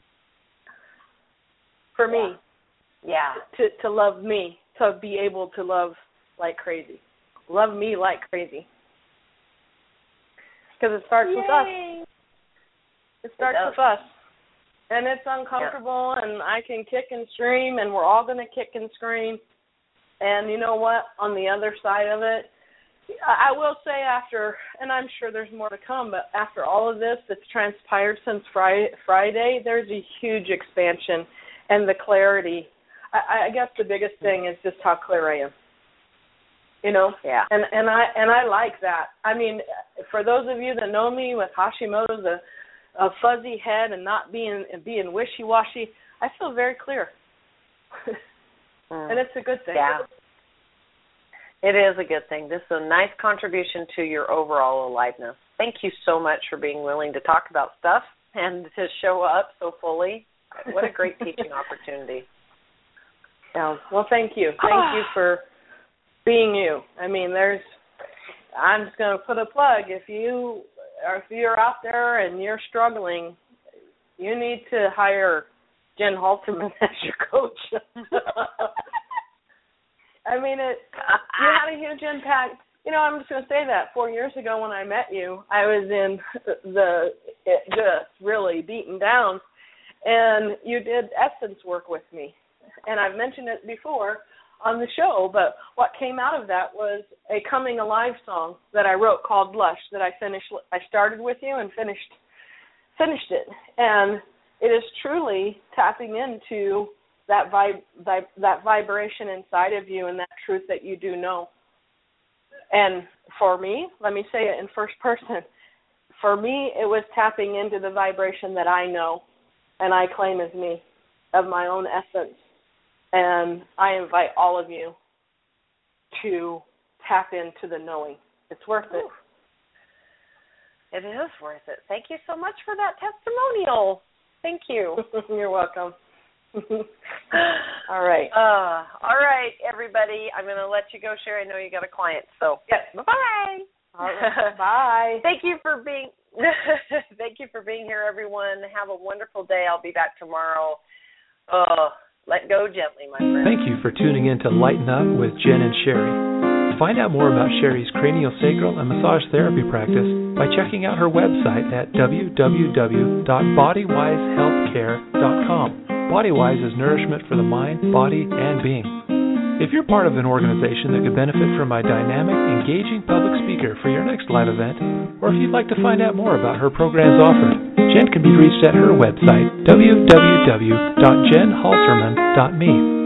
For yeah. me. Yeah. To to love me, to be able to love like crazy. Love me like crazy. Because it starts Yay. with us. It starts it with us. And it's uncomfortable, yeah. and I can kick and scream, and we're all going to kick and scream. And you know what? On the other side of it, I will say after, and I'm sure there's more to come, but after all of this that's transpired since Friday, Friday there's a huge expansion and the clarity. I, I guess the biggest thing is just how clear I am. You know? Yeah. And and I and I like that. I mean, for those of you that know me with Hashimoto's, a, a fuzzy head and not being being wishy-washy, I feel very clear. mm. And it's a good thing. Yeah. It is a good thing. This is a nice contribution to your overall aliveness. Thank you so much for being willing to talk about stuff and to show up so fully. What a great teaching opportunity. Yeah. Well, thank you. Thank you for being you. I mean, there's, I'm just going to put a plug. If you or if you're out there and you're struggling, you need to hire Jen Halterman as your coach. I mean, it. You had a huge impact. You know, I'm just going to say that. Four years ago when I met you, I was in the, it just really beaten down, and you did essence work with me. And I've mentioned it before on the show, but what came out of that was a coming alive song that I wrote called Blush that I finished. I started with you and finished finished it. And it is truly tapping into that vib, vib, that vibration inside of you and that truth that you do know. And for me, let me say it in first person, for me it was tapping into the vibration that I know and I claim as me, of my own essence. And I invite all of you to tap into the knowing. It's worth it. It is worth it. Thank you so much for that testimonial. Thank you. You're welcome. All right. Uh, all right, everybody. I'm going to let you go, Sherry. I know you got a client. So, yes. Bye-bye. All right. Bye. Thank you for being Thank you for being here, everyone. Have a wonderful day. I'll be back tomorrow. Uh, let go gently, my friend. Thank you for tuning in to Lighten Up with Jen and Sherry. Find out more about Sherry's craniosacral and massage therapy practice by checking out her website at w w w dot body wise health care dot com. BodyWise is nourishment for the mind, body, and being. If you're part of an organization that could benefit from my dynamic, engaging public speaker for your next live event, or if you'd like to find out more about her programs offered, Jen can be reached at her website, w w w dot jen halterman dot me.